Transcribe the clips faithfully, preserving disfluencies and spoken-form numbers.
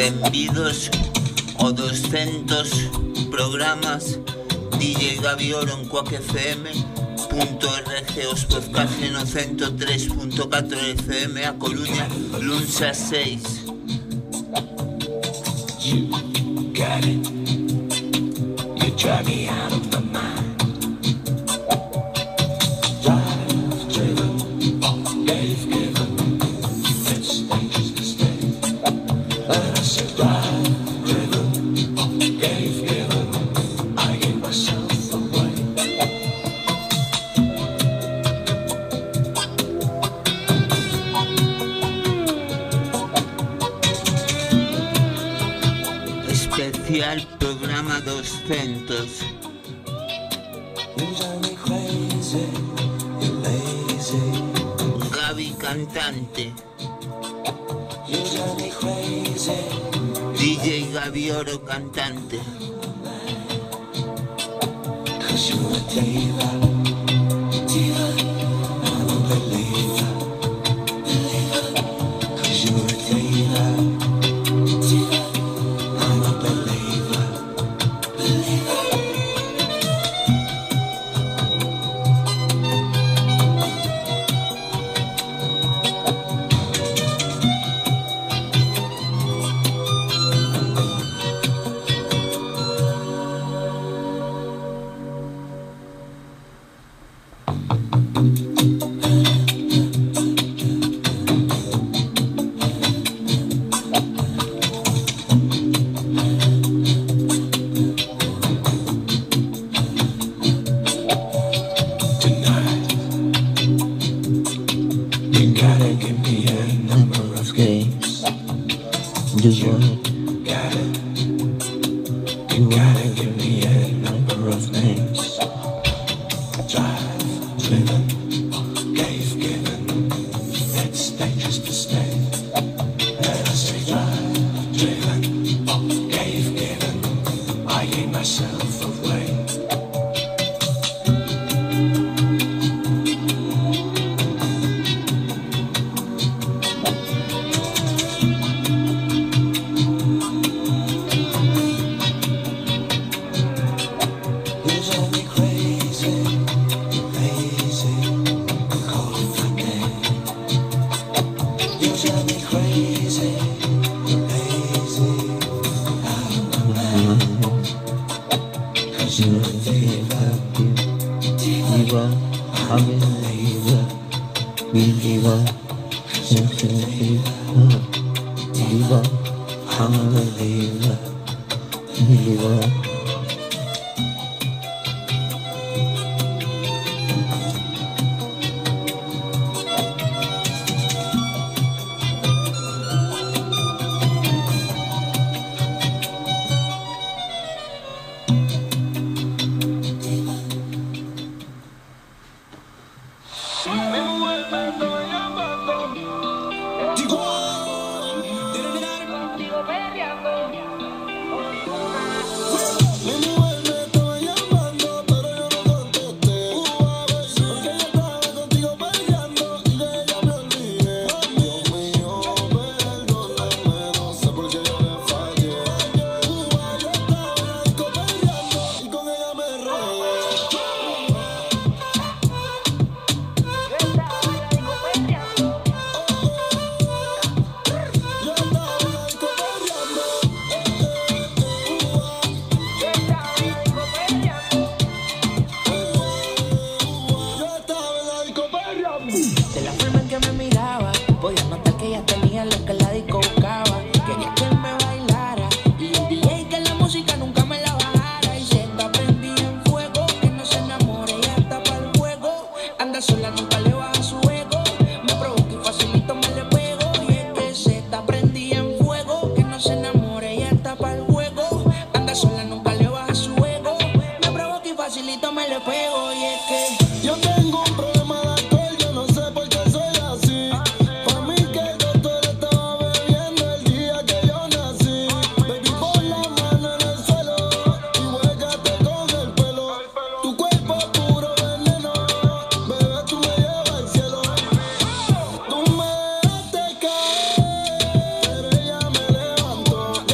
Benvidos ao doscientos programas D J Gavioro en Quack F M punto R G os podcast no ciento tres punto catro F M a Coruña, luns a seis. You got it. You drive me out of my mind. Drive, driven, gave, given. It's dangerous to stay. And I said, drive, driven, gave, given. I gave myself away. Especial programa doscientos. Gaby cantante. D J Gavioro cantante. Tú me dejaste caer, pero ella me levantó.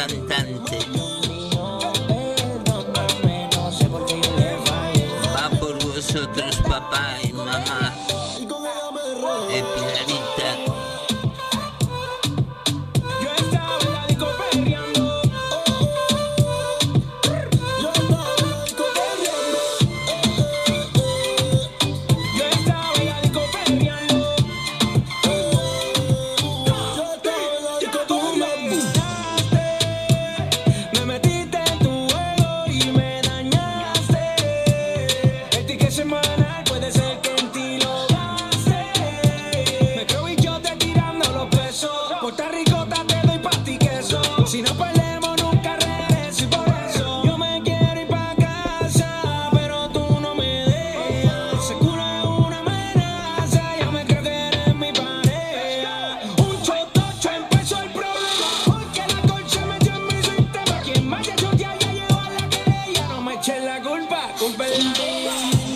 cantante. Va por vosotros, papá y mamá. Eh, Pilarita. Si no peleamos nunca regreso y por eso yo me quiero ir pa' casa, pero tú no me dejas. Seguro es una amenaza, ya me creo que eres mi pareja. Un chotocho empezó el problema, porque la colcha metió en mi sistema. Quien vaya a chotear ya llegó a la querella, no me eches la culpa, culpa es mía.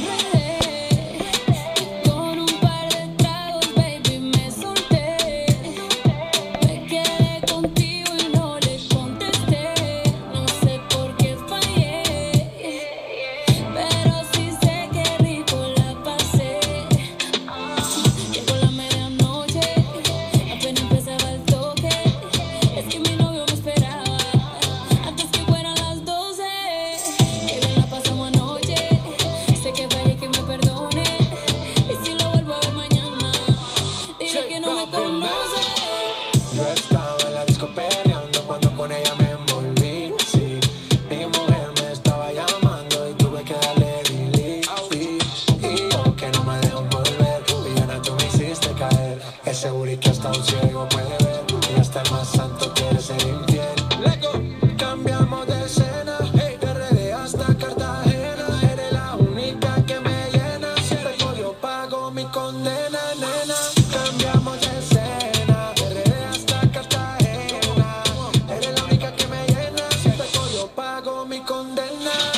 Seguro que hasta un ciego puede ver y hasta el más santo quiere ser infiel. Lego, cambiamos de escena, hey, de R D hasta Cartagena. Eres la única que me llena, siempre yo pago mi condena, nena. Cambiamos de escena, de R D hasta Cartagena. Eres la única que me llena, siempre yo pago mi condena.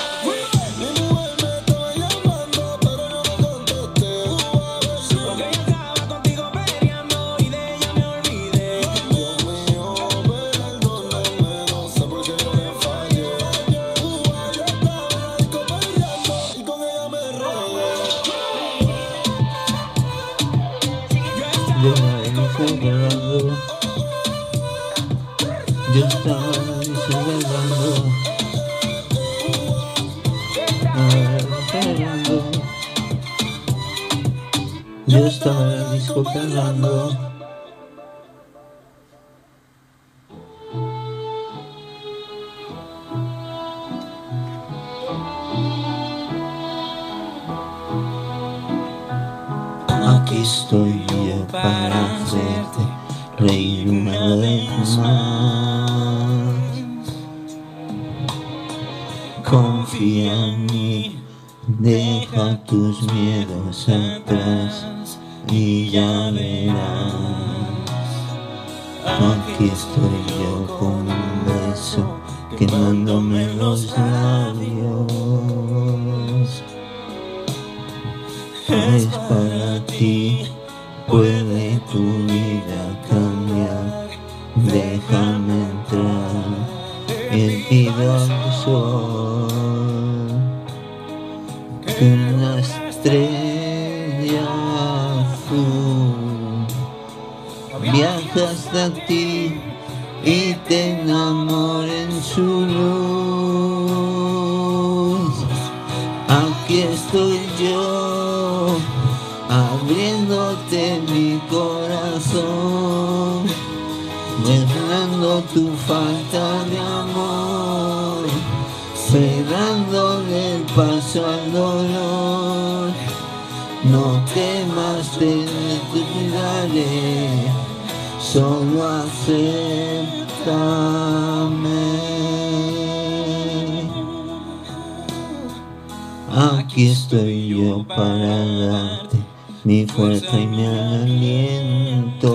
Yo estaba celebrando, esperando. Yo estaba en el disco cantando. Aquí estoy yo para hacerte reír una vez más. Confía en mí, deja tus miedos atrás y ya verás. Aquí estoy yo con un beso quemándome los labios. Es para ti, puede tu vida cambiar. Déjame entrar, erguido al sol. Una estrella azul viaja hasta ti y te enamora en su luz. Aquí estoy yo, abriéndote mi corazón, llenando tu falta de amor, cerrándole el paso al dolor. No temas, te cuidaré, solo acéptame. Aquí estoy yo para darte mi fuerza y mi aliento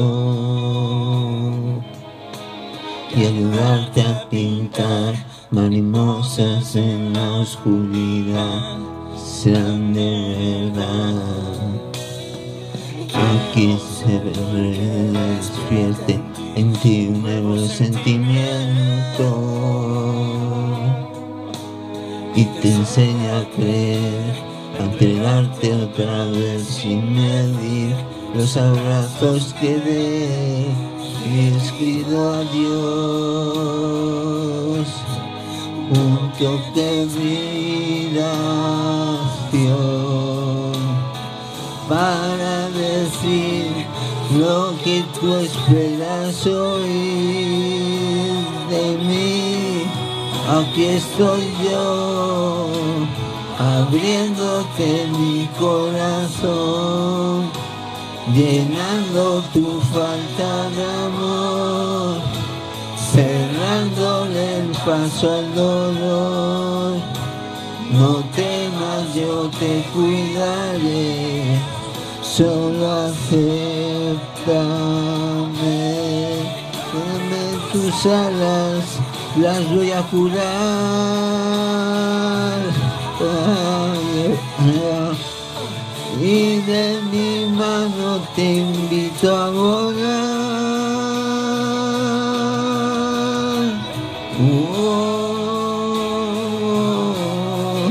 y ayudarte a pintar mariposas en la oscuridad, serán de verdad. Aquí se despierte en ti un nuevo sentimiento y te enseña a creer, a entregarte otra vez sin medir los abrazos que dé y escribo adiós, un toque de vibración para decir lo que tú esperas oír de mí. Aquí estoy yo, abriéndote mi corazón, llenando tu falta de amor, cerrándole el paso al dolor. No temas, yo te cuidaré, solo acéptame, dame tus alas, las voy a curar. Y de mi mano te invito a volar. Oh,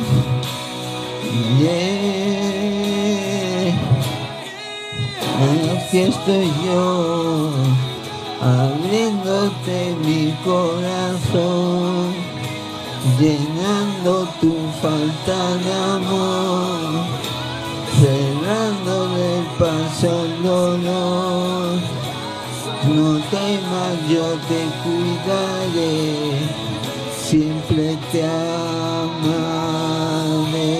yeah. Aquí estoy yo, abriéndote mi corazón, llenando tu falta de amor, cerrándole el paso al dolor. No temas, yo te cuidaré, siempre te amaré.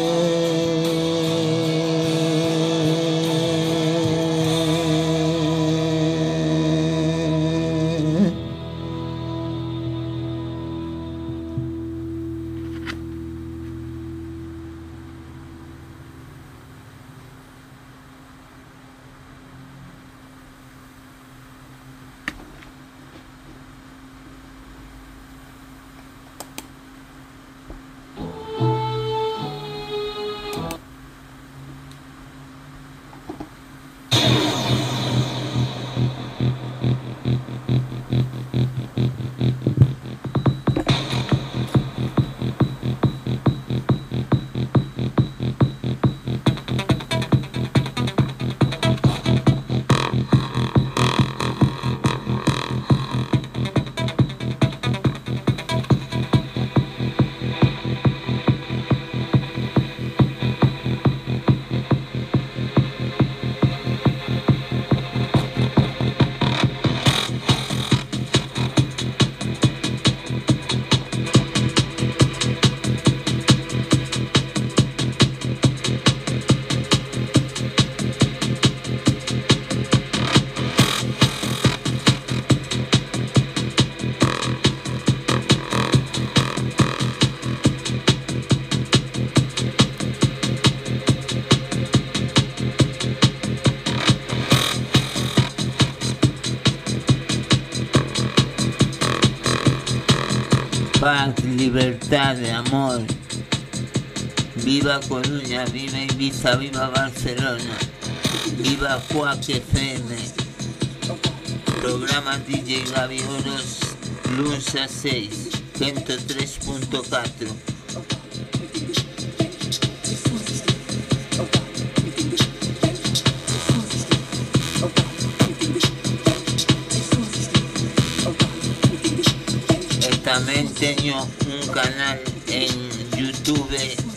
Paz, libertad, amor. Viva Coruña, viva Ibiza, viva Barcelona, viva Quack F M. Programa D J Gaby Oros, lunes a seis, ciento tres punto cuatro. También tengo un canal en YouTube,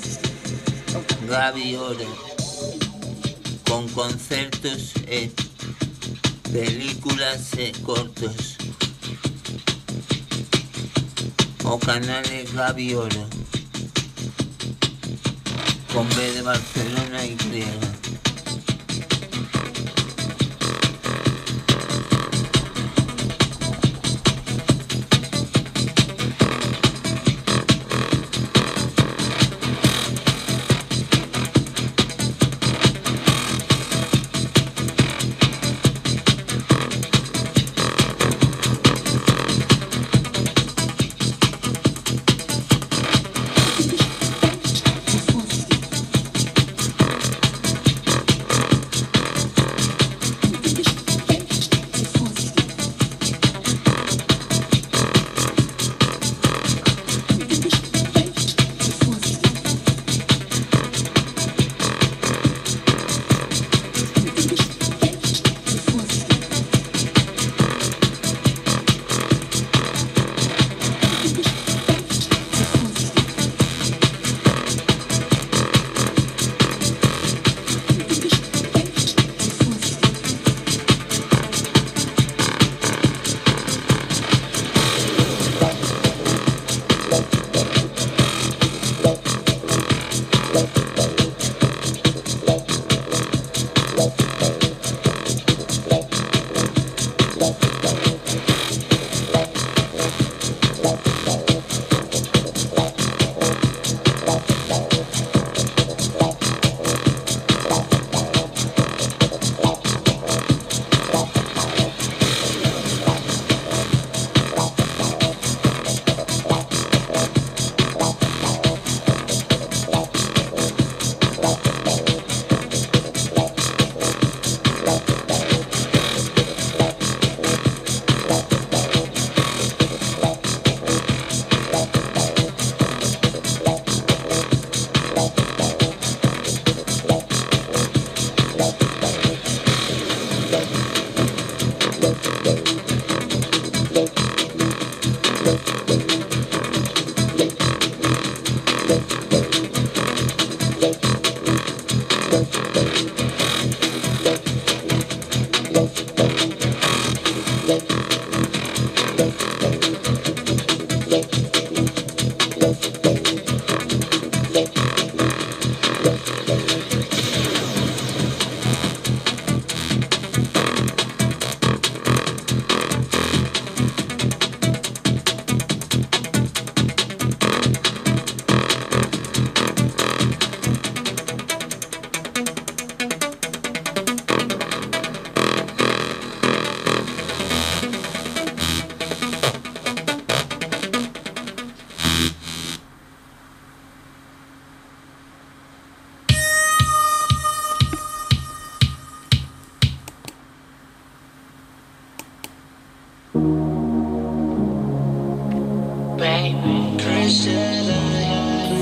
Gaby Oro, con conciertos, eh, películas, eh, cortos, o canales Gaby Oro, con B de Barcelona y griega.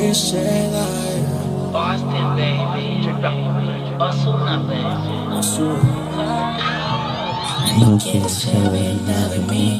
que se da. Austin, baby. Ozuna, baby. No quieres saber nada de mí.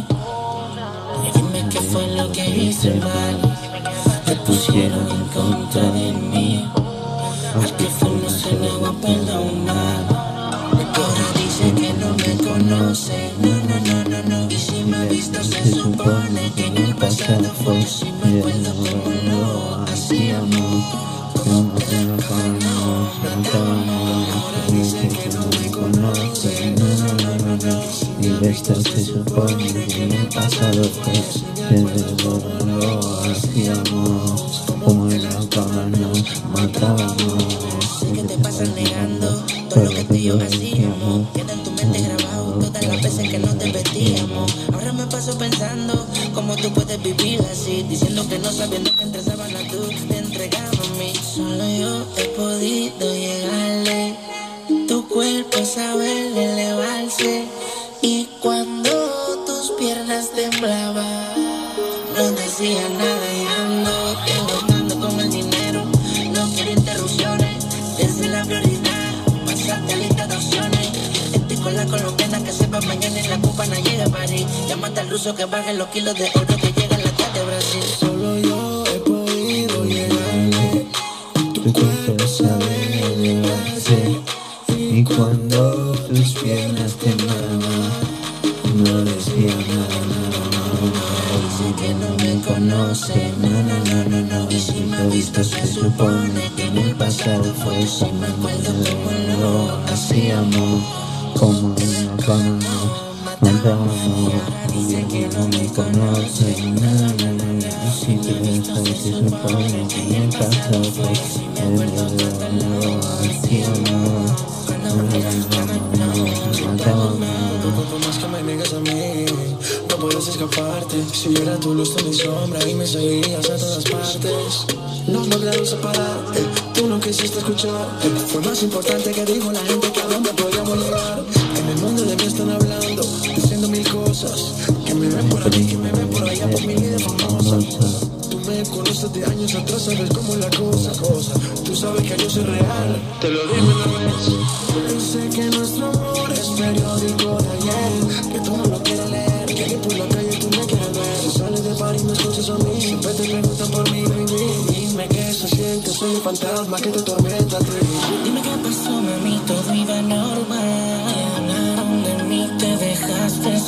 Dime qué fue lo que hice mal. Te pusieron en contra de mí. Al que fue no se le va a perdonar. Ahora dice que no me conoce. No, no, no, no, no. Y si me ha visto se supone que en el pasado fue. Si me acuerdo como lo hacíamos. No nos enojamos, cantábamos. Ahora dice que no me conoce. No, no, no, no, no. Y esto se supone que en el pasado fue. Pero lo hacíamos. Como en la cama nos matábamos. Sé que te pasas negando todo lo que tú y yo hacíamos. Queda en tu mente grabado todas las veces que nos divertíamos. Ahora me paso pensando cómo tú puedes vivir así, diciendo que no, sabiendo que entre sábanas tú te entregabas a mí. Solo yo he podido llegarle. Tu cuerpo sabe elevarse. Y cuando tus piernas temblaban, no decía nada y ando jugando con el dinero. No quiero interrupciones, desde la prioridad pasaste a lista de opciones. Estoy con la colombiana que sepa mañana en la cubana llega a París. Llámate al ruso que baje los kilos de oro que llega en la tarde de Brasil. Solo yo he podido llegarle. Tu cuerpo sabe elevarse. Y cuando tus piernas temblaban, no decía nada, nada, nada. Dice que no me conoce, no, no, no, no, no. Y si me ha visto se supone que en el pasado fue. Si me acuerdo cómo lo hacíamos. Como en la cama nos matábamos. Dice que no me conoce, no, no, no, no. Y si te he visto se supone que en el pasado fue. Pero lo hacíamos. Como en la cama nos matábamos. Por más que me niegues a mí, no puedes escaparte. Si yo era tu luz, tú mi sombra y me seguías a todas partes. Nos lograron separar, eh, tú no quisiste escuchar. eh, Fue más importante que dijo la gente que a dónde podíamos llegar. En el mundo de mí están hablando, diciendo mil cosas. Que me ven por aquí, que me ven por allá, por mi vida famosa. Tú me conoces de años atrás, sabes cómo es la cosa, cosa. Tú sabes que yo soy real, te lo digo una vez. Yo sé que nuestro amor es periódico de ayer, que tú no lo quieres leer, que ni por la calle tú me quieres ver. Si sales de París me escuchas a mí, siempre te preguntan por mí, baby. Dime qué se siente, soy un fantasma que te tormenta a ti. Dime qué pasó, mami, todo iba normal. Que hablaron de mí, te dejaste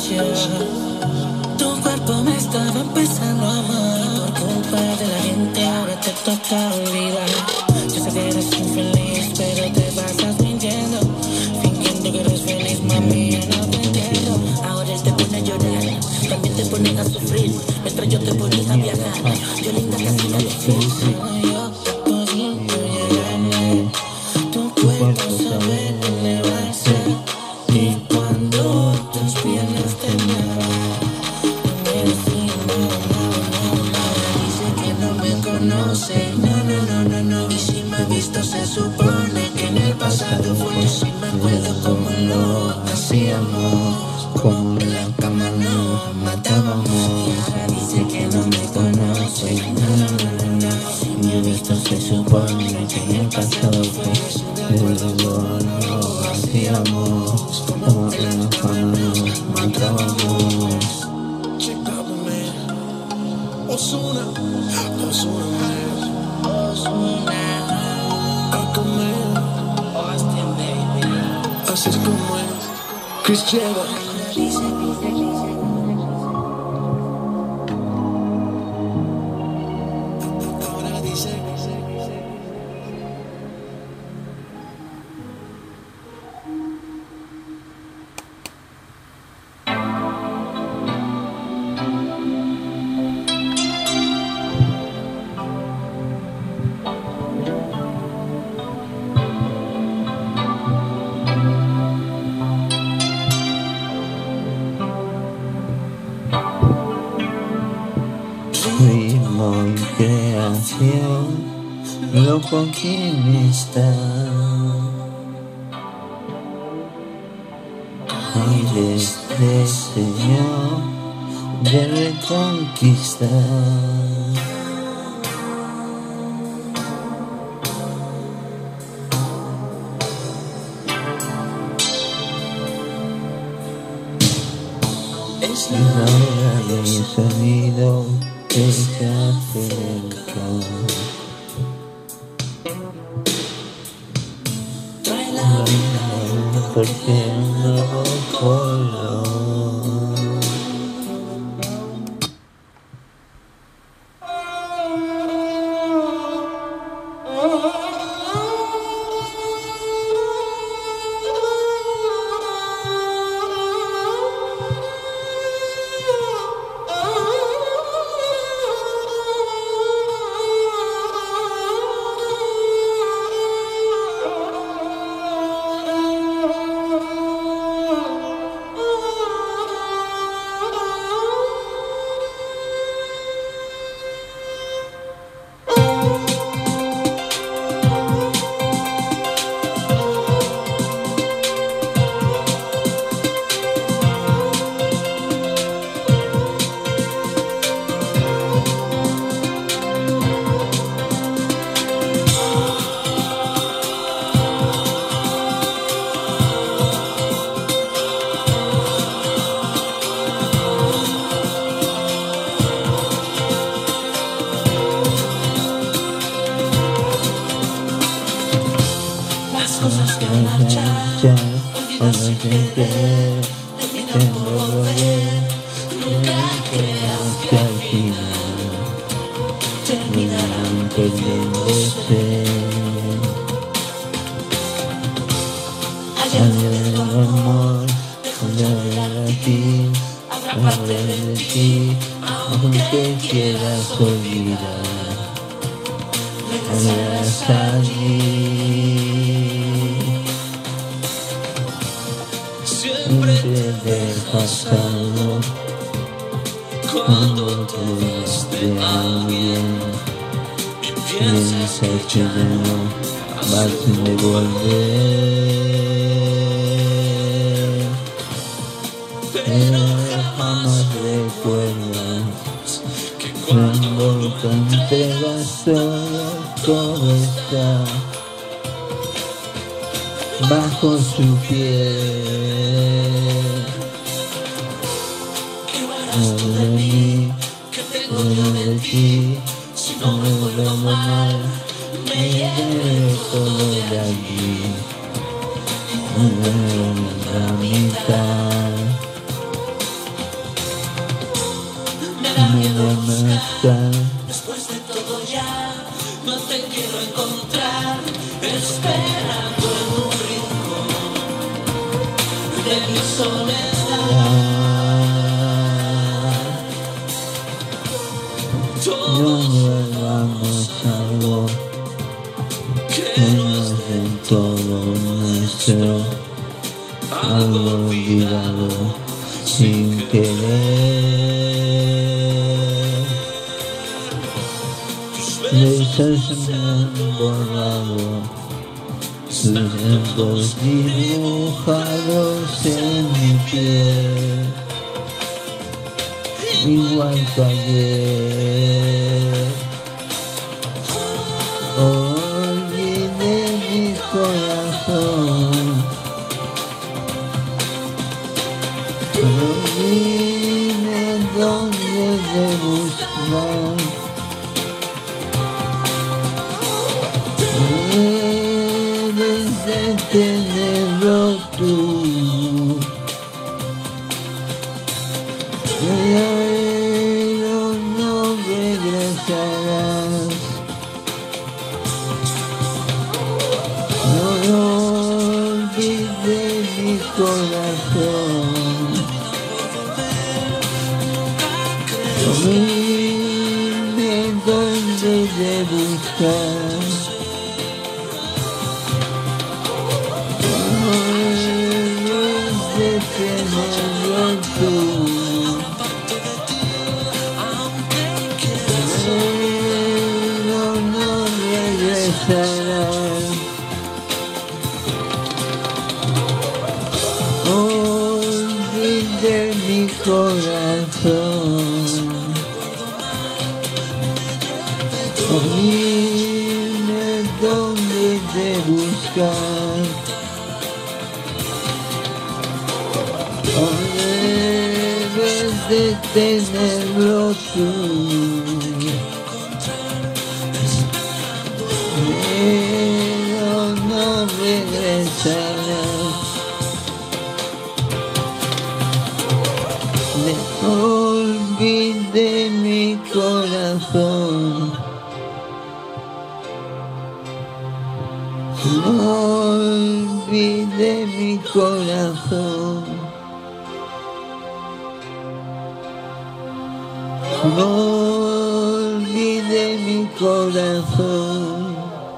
llevar. Tu cuerpo me estaba empezando a amar. Y por culpa de la gente ahora te toca olvidar. Yo sé que eres infeliz, pero te pasas mintiendo, fingiendo que eres feliz, mami, yo no te entiendo. Ahora él te pone a llorar, también te pone a sufrir, mientras yo te ponía a viajar. Yo linda casi no lo fui. Yo te podía llegarle. Tu cuerpo sabe elevarse. Y cuando tus piernas temblaban, no me decía nada, nada, nada. Dice que no me conoce, no, no, no, no, no. Y si me ha visto se supone que en el pasado fue. Si me acuerdo cómo lo hacíamos. Como en la cama nos matábamos. Y ahora dice que no me conoce, no, no, no, no, no. Si me ha visto se supone que en el pasado fue. Pero lo hacíamos. Como en la cama nos matábamos. Check out my man, Ozuna, Ozuna man, Ozuna, Aquaman, Austin, baby. así es como es. Chris Jeva. Ahora dice, ritmo y creación, loco quien está. Aires de señor de reconquistar. Y ahora mi sonido que se acerca. Porque un nuevo color. Bajo su piel, no de mí, no de ti, no de mal, me llevo todo de aquí, la mitad, me demuestra. Después de todo ya, no te quiero encontrar, esperando en un rincón de mi soledad. No volvamos algo que nos dé todo nuestro, algo olvidado sin querer. Besos me han borrado, sus dedos dibujados en mi piel, igual que ayer. Olvidé mi corazón, no vine donde de buscar. Debes de tenerlo tú, pero no regresarás. No olvides mi corazón, no vine donde de buscar. Tenerlo tú, pero no regresarás. Olvide mi corazón, dime dónde de buscar. Debes de tenerlo tú. Pero no regresarás. Me olvidé mi corazón. No olvidé mi corazón. No olvidé mi corazón.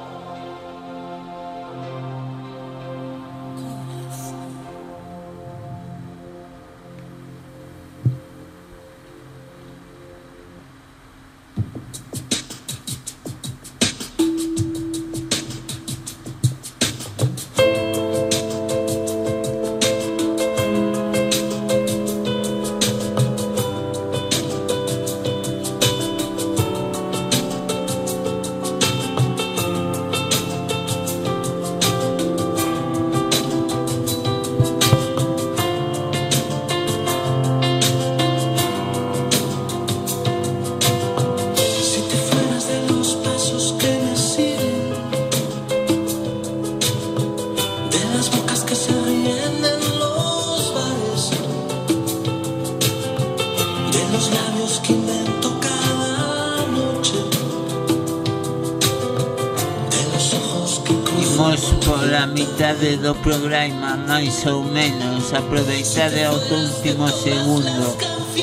De dos programas más o menos, aprovechar de otro último segundo.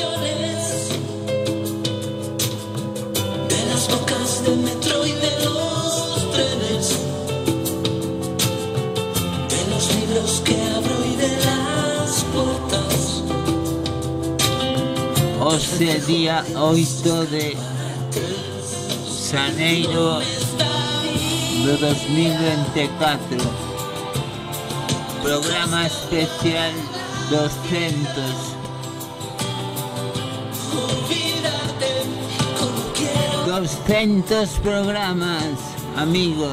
De las bocas del metro y de los trenes, de los libros que abro y de las puertas. Hoxe día oito de xaneiro de dos mil veinticuatro. Programa especial doscientos. doscientos programas, amigos.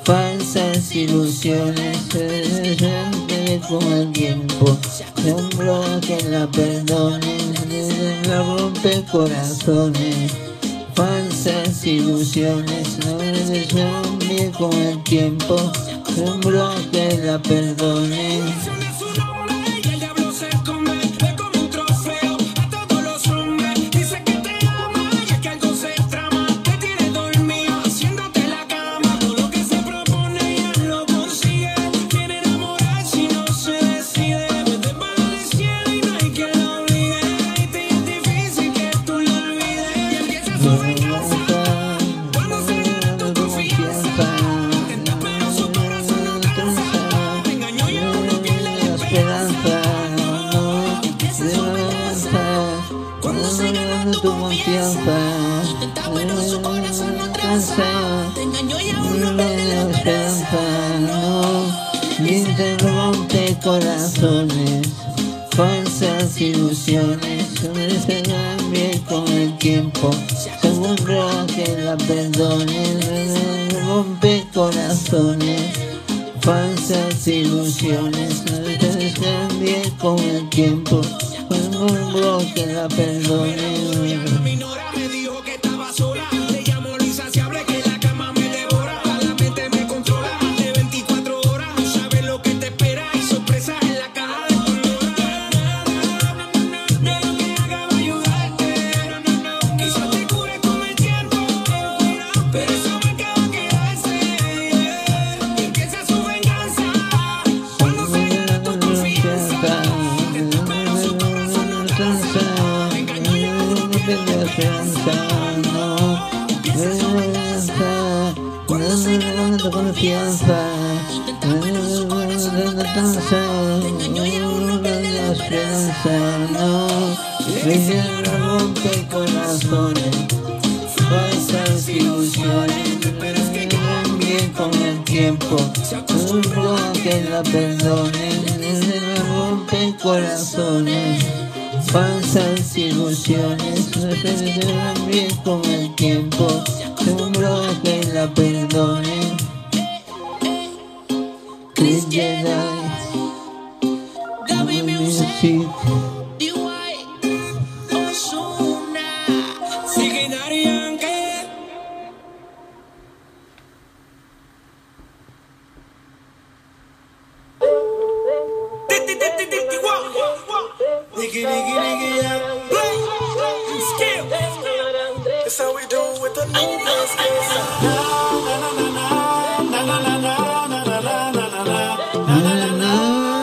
falsas ilusiones se rompen con el tiempo, sembro que la perdonen, la rompe corazones, falsas ilusiones no se rompen con el tiempo, sembro que la perdonen. Corazones, falsas ilusiones, se cambien con el tiempo, seguro que la perdonen, rompe corazones, falsas ilusiones, se cambien con el tiempo, seguro que la perdonen. Confianza, la esperanza, no, la rompe corazones, falsas ilusiones, bien con el tiempo, seguro que la perdonen, la rompe corazones, falsas ilusiones, bien con el tiempo, seguro que la perdonen. Chris Jedi, Gaby Music, D Y, Ozuna, sigue Daddy Yankee. Nigga, nigga, nigga, yeah. Skill. That's how we do with the new dance. Na na na na na na na na na na na.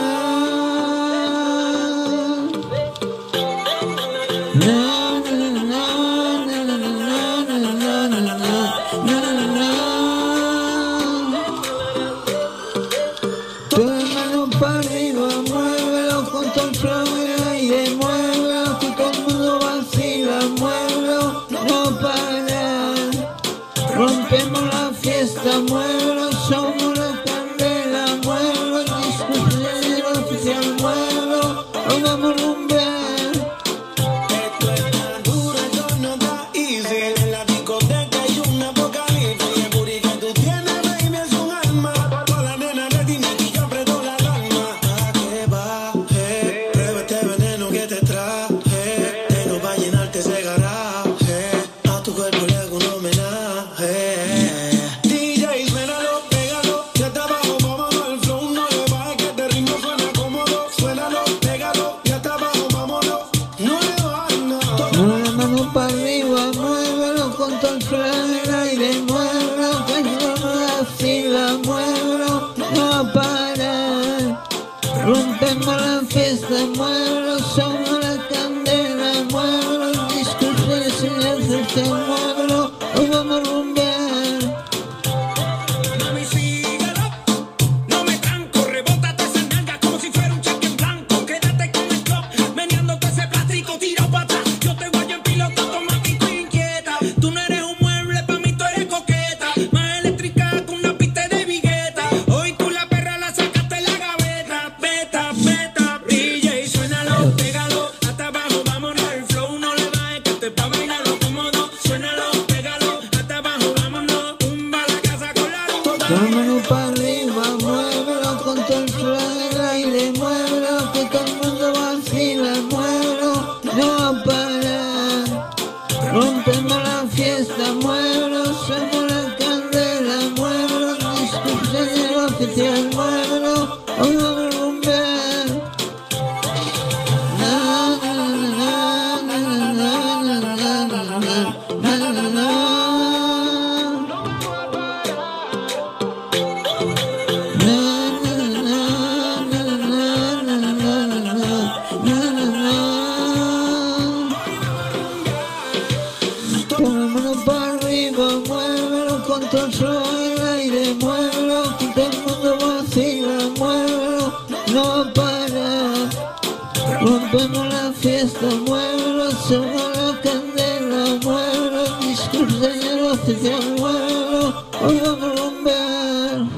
Rompemos la fiesta, muévelo, somos la candela, muévelo, el disco oficial, muévelo, nos vamos a rumbear. Esto es tan duro, esto no está easy. En la discoteca hay una apocalipsis. Y el booty que tú tienes, baby, es un alma. Toda la nena de Disney y yo aprieto la alarma. ¿A qué baje? Prueba este veneno que te traje. Tengo para llenarte ese garaje. A tu cuerpo le hago un homenaje. Rompemos la fiesta, muévelo, somos la candela, muévelo, el discurso de silencio, muévelo, nos vamos a rumbear. Mami, síguelo, no me tranco, rebótate esa nalga como si fuera un cheque en blanco. Quédate con el club, meneándote ese plástico, tira para atrás. Yo te voy en piloto automático inquieta. Tú no eres un mueble, pa' mí tú eres coqueta. Más eléctrica que una pista de vigueta. Hoy tú la perra la sacaste la gaveta. Beta, beta, D J, suénalo, pégalo, hasta la mano para arriba, muévelo con todo el flow del aire, muévelo que todo el mundo vacila, muévelo, no va a parar. Rompemos la fiesta, muévelo, somos la candela, muévelo, discurso del oficial, muévelo, hoy vamos a romper. Na, na, na, na, na, na, na, na, na, na, na. Todo el flow del aire, muévelo, que todo el mundo vacila, muévelo, no va a parar. Rompemos la fiesta, muévelo, somos la candela, muévelo, el discurso del oficial, muévelo, hoy vamos a romper.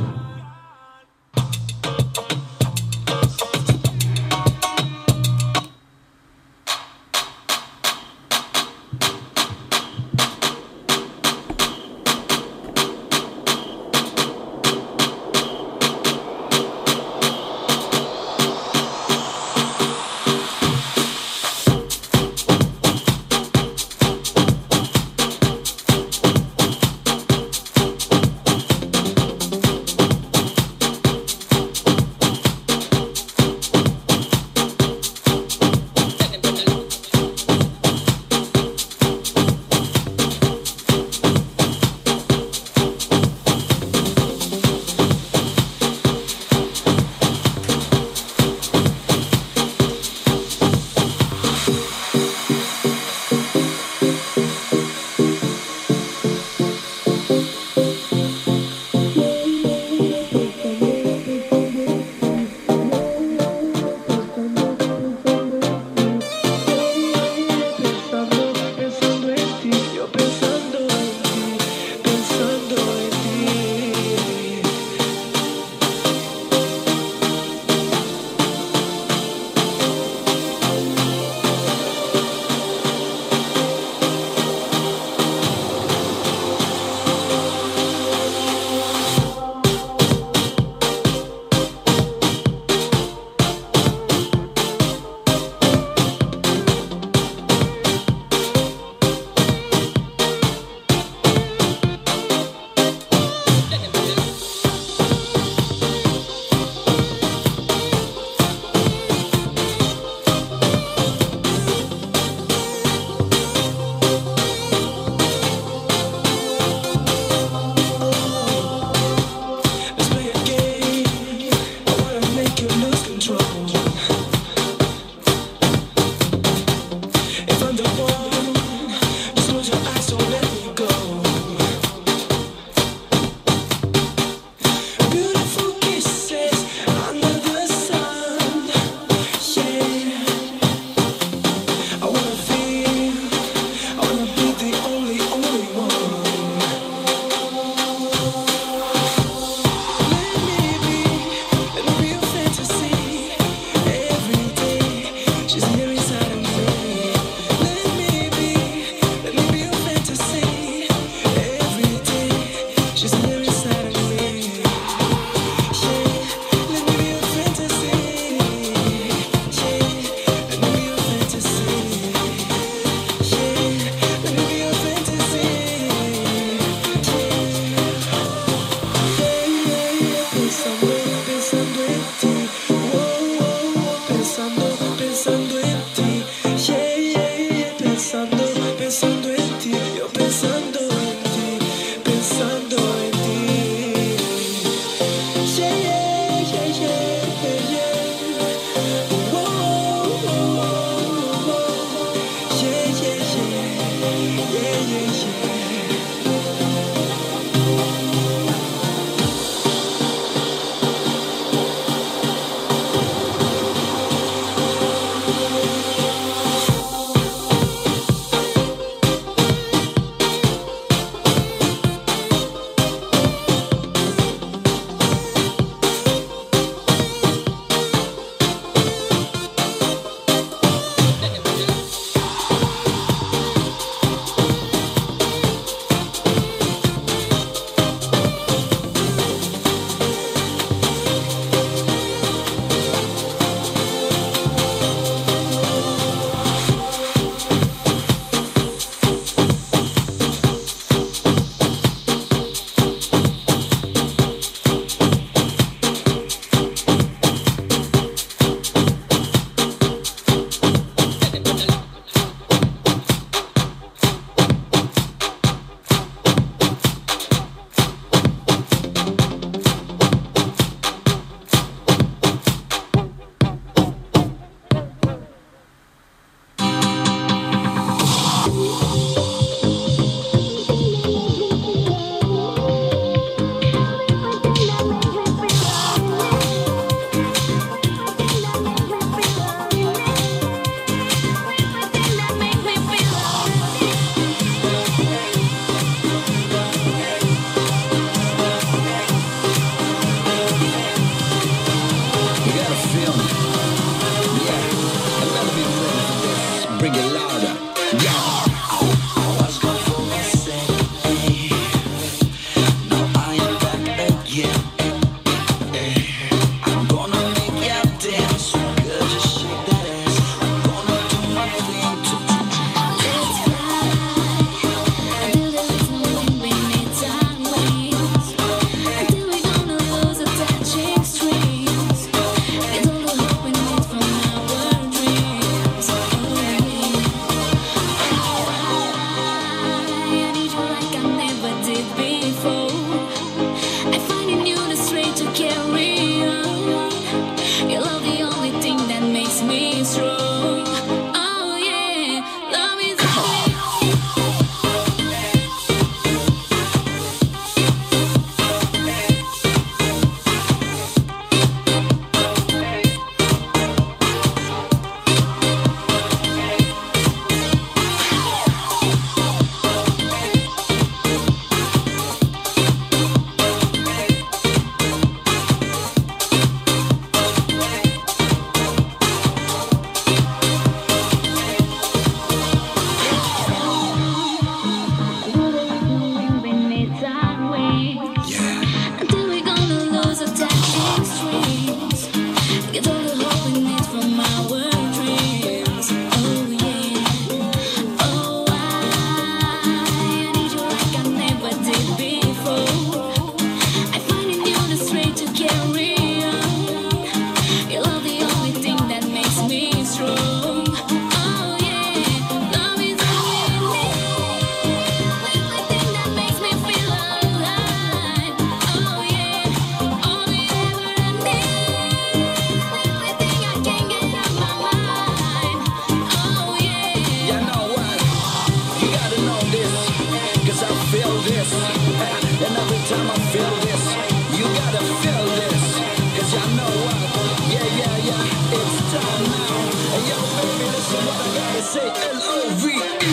S L O V E.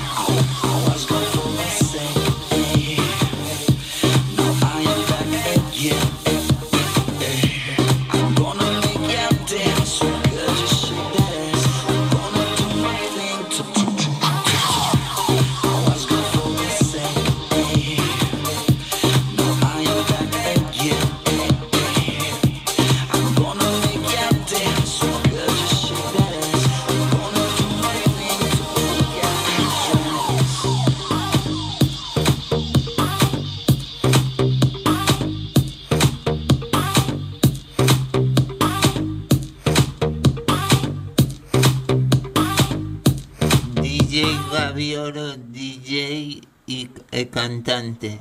D J Gavioro, D J y eh, cantante.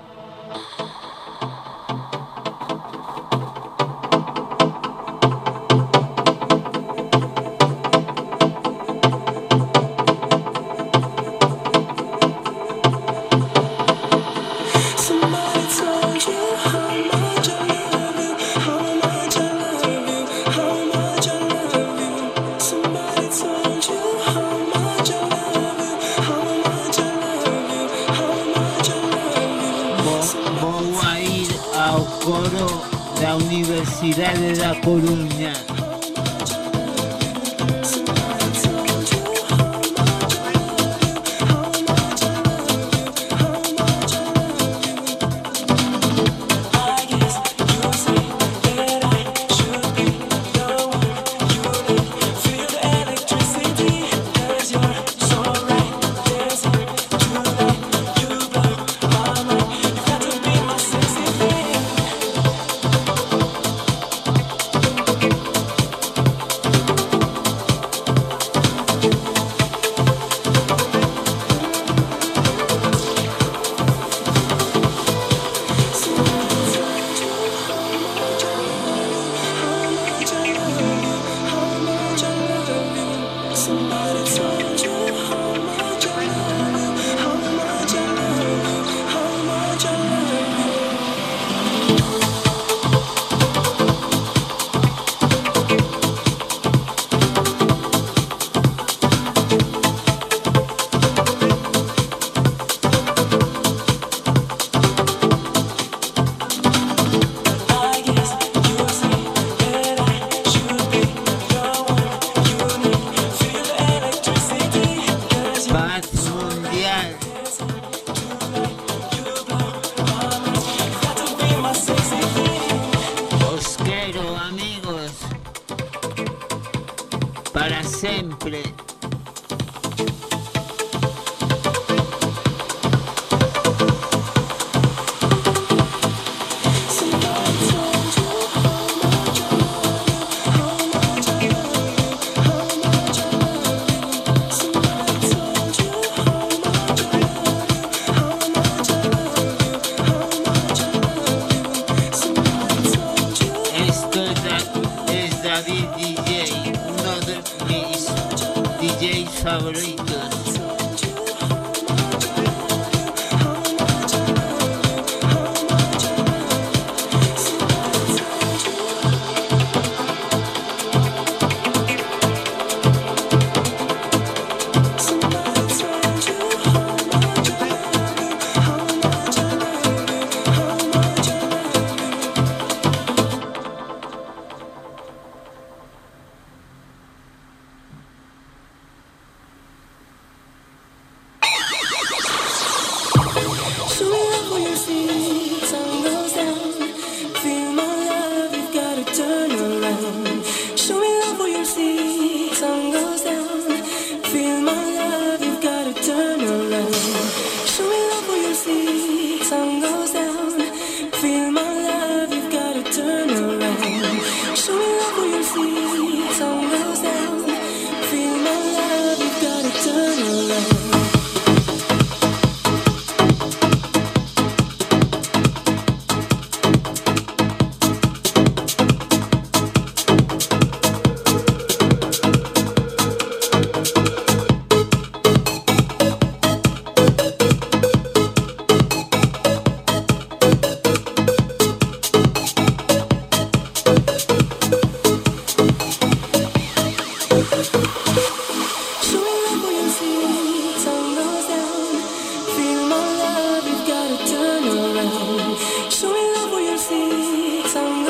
Somebody told you how much I love you, how much I love you, how much I love you. Somebody told you how much I love you, how much I love you, how much I love you. Vou a ir ao coro da Universidade da Coruña. Para sempre. Esto es, Da- es David D J, uno de mis D Js favoritos.